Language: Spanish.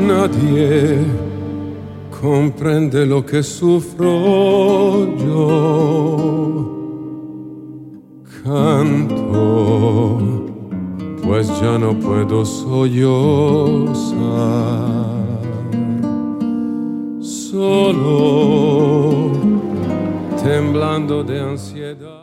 nadie comprende lo que sufro yo. Canto, pues ya no puedo sollozar, solo temblando de ansiedad.